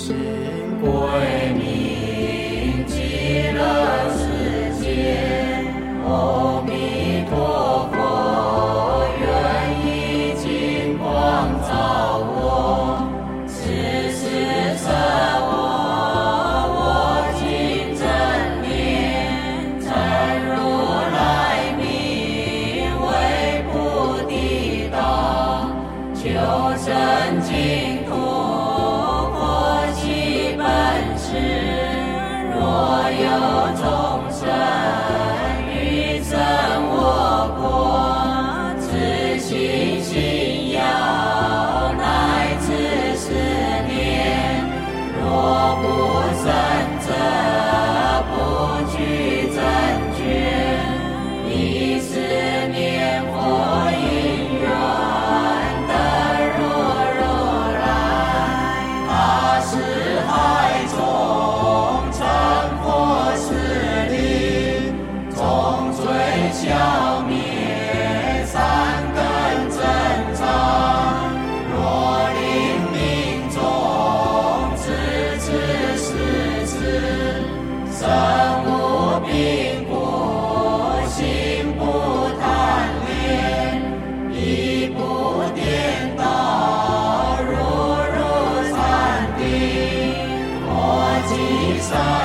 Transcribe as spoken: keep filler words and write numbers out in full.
心归命极乐世界。阿弥陀佛，愿以金光照我，此时测我，我今正念，真如来名为菩提道，求生净土，佛其本誓。若有众生欲生我国，自心信要乃至十年，若不生者，不具正觉，以是念佛因缘得入如来大士海中，成佛势力，终罪消灭，三根正常。若临命终，知此是知，身无病故，心不贪恋，亦不颠倒，如如禅定，佛即上